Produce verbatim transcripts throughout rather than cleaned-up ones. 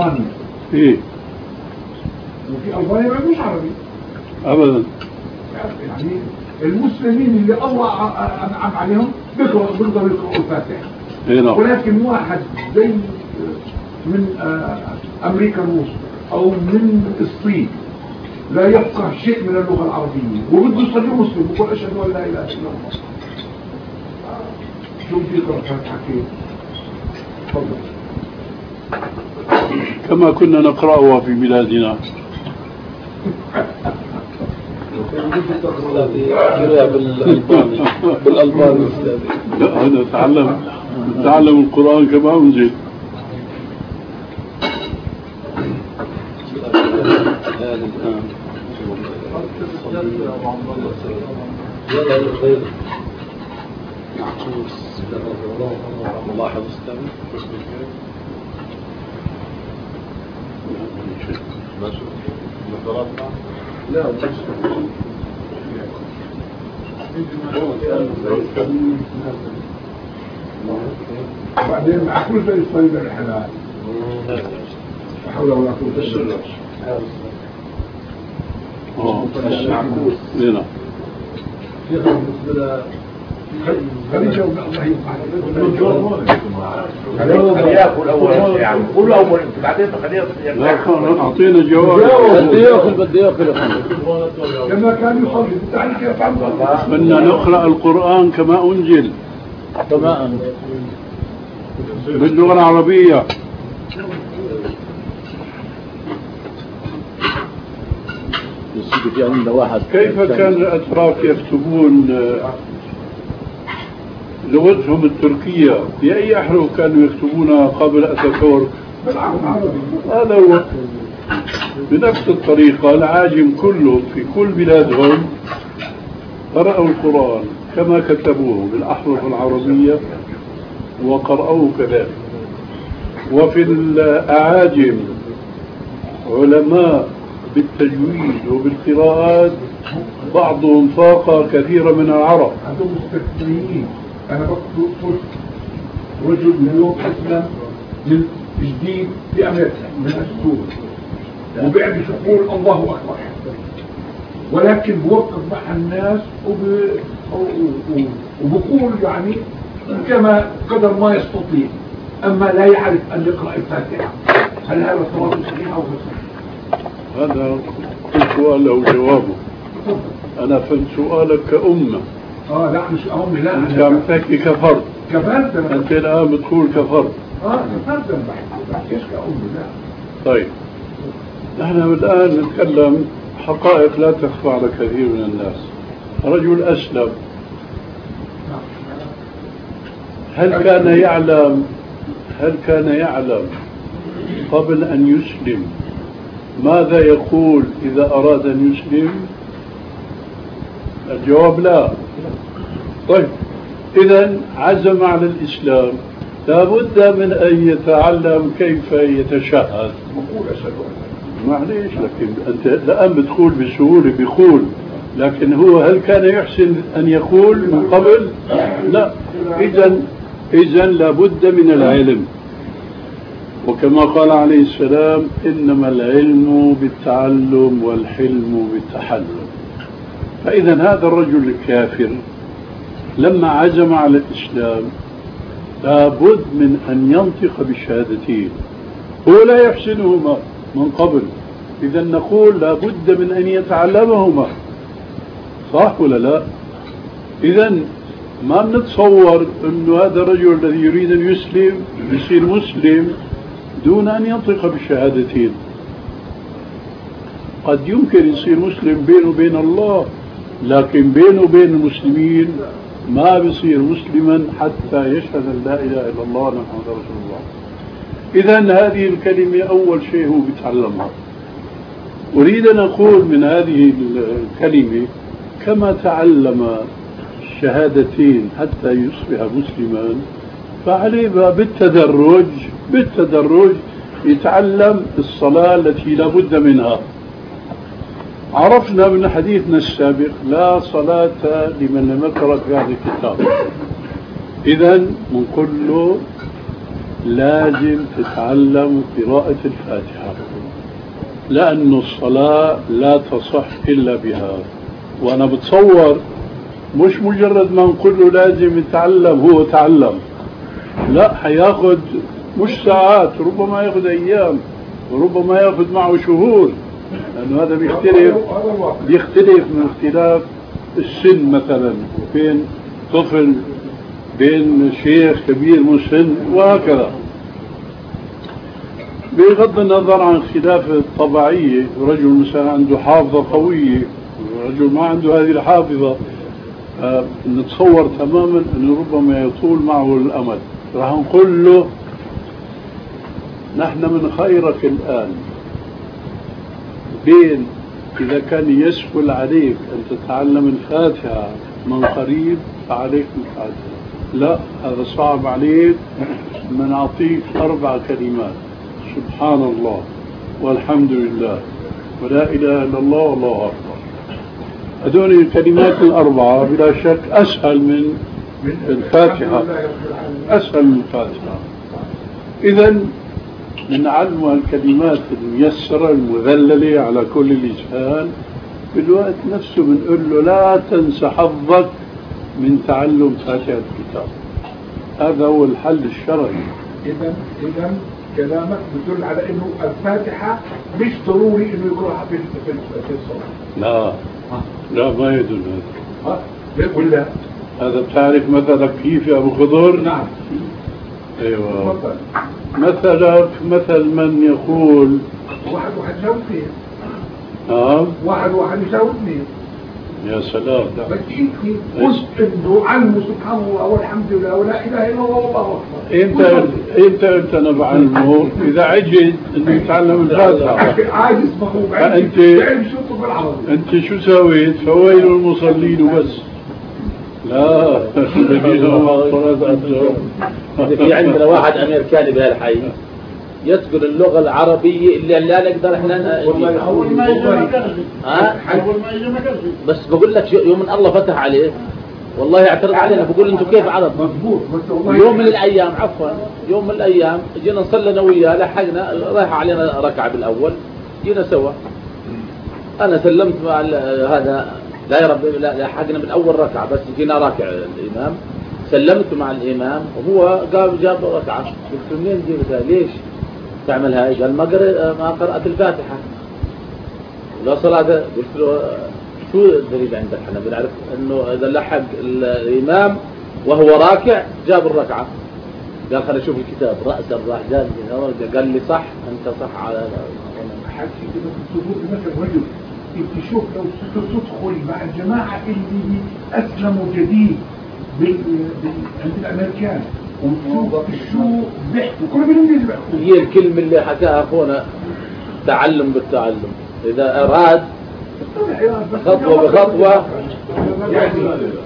إيه؟ وفي ألبانيا ما فيش عربي أبدا. يعني المسلمين اللي الله أنعم عليهم بيقدروا بيقدروا يقرأوا الفاتحة. إيه نعم. ولكن واحد زي من أمريكا الوسطى أو من الصين لا يفقه شيء من اللغة العربية وبده يصلي مسلم ويقول أشهد أن لا إله إلا الله، شو بدي يقرأ الفاتحة كيف؟ تفضل. كما كنا نقرأها في بلادنا. بالألباني بالألباني لا أنا أتعلم أتعلم القرآن كما أنزل. ملاحظ استمع لا بعدين مع كل شيء يصيب الحلال لا حول ولا قوة إلا بالله. اه هنا خليجة الله خليه ياكل اول يعني كل اول بعدين خليه لا أعطينا جواب. بدي ياكل بدي ياكل لما كان يصلي بتعرف كيف عم بدنا نقرأ القرآن كما أنزل كما أنزل باللغة العربية. في عندنا واحد كيف كان الأتراك يكتبون لغتهم التركية؟ بأي أحرف كانوا يكتبونها قبل أتاتورك؟ هذا هو بنفس الطريقة. العاجم كلهم في كل بلادهم قرأوا القرآن كما كتبوه بالأحرف العربية وقرأوه كذلك. وفي الأعاجم علماء بالتجويد وبالقراءات بعضهم فاق كثيرا من العرب. عندهم مستثمرين. أنا بقصد رجل من يوم أسلم من جديد في أمريكا من السور وبيعرف يقول الله أكبر ولكن بوقف مع الناس وب... وبقول يعني كما قدر ما يستطيع أما لا يعرف أن يقرأ الفاتحة. هل هذا صواب صحيح أو غير؟ هذا كل سؤال له جوابه. أنا فهمت سؤالك كأمة. اه لا مش أمي لا أنت عم تحكي كفرد. كفرد أنت الآن بتقول كفرد. اه كفرد بحكي ايش كأمي لا. طيب نحن الآن نتكلم حقائق لا تخفى على كثير من الناس. رجل أسلم هل كان يعلم هل كان يعلم قبل أن يسلم ماذا يقول إذا أراد أن يسلم؟ الجواب لا. طيب إذن عزم على الإسلام لابد من أن يتعلم كيف يتشهد. معليش لكن أنت الآن بتقول بسهولة بيقول لكن هو هل كان يحسن أن يقول من قبل؟ لا. إذن إذن لابد من العلم. وكما قال عليه السلام إنما العلم بالتعلم والحلم بالتحلم. فإذا هذا الرجل الكافر لما عزم على الإسلام لابد من أن ينطق بالشهادتين هو لا يحسنهما من قبل. إذا نقول لابد من أن يتعلمهما صح ولا لا؟ إذا ما نتصور أن هذا الرجل الذي يريد أن يسلم يصير مسلم دون أن ينطق بالشهادتين. قد يمكن يصير مسلم بينه وبين الله لكن بينه وبين المسلمين ما بيصير مسلما حتى يشهد أن لا إله إلا الله محمد رسول الله. إذن هذه الكلمة أول شيء هو بيتعلمها. أريد أن أقول من هذه الكلمة كما تعلم الشهادتين حتى يصبح مسلما فعليه بالتدرج بالتدرج يتعلم الصلاة التي لا بد منها. عرفنا من حديثنا السابق لا صلاة لمن لم يقرأ في هذا الكتاب. إذن نقول له لازم تتعلم قراءة الفاتحة، لأن الصلاة لا تصح إلا بها. وأنا بتصور مش مجرد ما نقول له لازم يتعلم هو تعلم، لا، حياخد مش ساعات، ربما ياخد أيام، وربما ياخد معه شهور، لأنه هذا بيختلف بيختلف من اختلاف السن، مثلا بين طفل بين شيخ كبير مسن وهكذا. بغض النظر عن خلاف الطبيعية، رجل مثلا عنده حافظة قوية ورجل ما عنده هذه الحافظة، آه نتصور تماما أنه ربما يطول معه الأمد. راح نقول له نحن من خيرك الآن، بين إذا كان يسهل عليك أن تتعلم الفاتحة من قريب فعليك الفاتحة، لا هذا صعب عليك، من أعطيك أربع كلمات: سبحان الله والحمد لله ولا إله إلا الله والله أكبر. هذول الكلمات الأربعة بلا شك أسهل من الفاتحة، أسهل من الفاتحة. إذن نعلم الكلمات الميسرة المذللة على كل لسان، بالوقت نفسه بنقول له لا تنسى حظك من تعلم فاتحة الكتاب. هذا هو الحل الشرعي. إذا إذا كلامك بيدل على إنه الفاتحة مش ضروري إنه يقرأها في في الصلاة. لا لا ما يدل هذا. ولا هذا بتعرف مثلك كيف يا أبو خضر؟ نعم. أيوة. مثلك مثل من يقول واحد واحد يساوي اثنين. نعم. واحد واحد يساوي اثنين. يا سلام. بس انت قلت انه علمه سبحان الله والحمد لله ولا اله الا الله والله اكبر. انت انت انت انا بعلمه اذا عجز انه يتعلم الفاتحه. عاجز مخوف. انت انت شو سويت؟ فويل المصلين وبس. لا في عندنا واحد امريكاني بهالحي يذكر اللغة العربية اللي لا نقدر احنا أول ما يجي مكرزي ها أول ما يجي مكرزي بس بقول لك يوم الله فتح عليه والله اعترض علينا، بقول انتم كيف عرب؟ مضبوط. يوم من الايام عفوا يوم من الايام جينا نصلي انا وياه، لحقنا رايح علينا ركعة بالاول، جينا سوا، انا سلمت مع هذا لا يا رب لا لحقنا من اول ركعة، بس جينا راكع الامام، سلمت مع الامام وهو قام جاب ركعة، قلت منين جبتها؟ ليش تعمل هاي؟ قال ما قرأت ما قرأت الفاتحة ولا صلاة. قلت له شو الدليل عندك؟ احنا بنعرف انه اذا لحق الامام وهو راكع جاب الركعة. قال خلينا نشوف الكتاب، رأسا راح قال قال لي صح انت صح على حكي كده في الصدور مثل رجل انت شوف لو تدخل مع الجماعة اللي اسلموا جديد بال... بال... عند الامريكان وتشوف شو بيحكوا كل بالانجليزي بيحكوا. هي الكلمة اللي حكاها اخونا تعلم بالتعلم، اذا اراد خطوة بخطوة يعني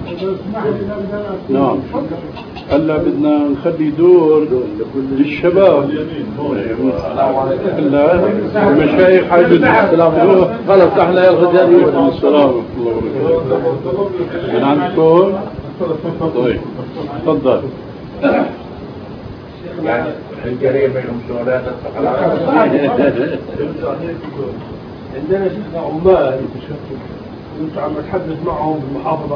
نعم. هلا بدنا نخلي دور للشباب. هلا المشايخ حاجة السلام عليكم. خلص احنا يا الغزالي. السلام ورحمة الله وبركاته. من عندكم؟ طيب تفضل. يعني الجريمة بينهم شغلات عندنا شيخنا عمال وانتم عم تحدث معهم بالمحافظة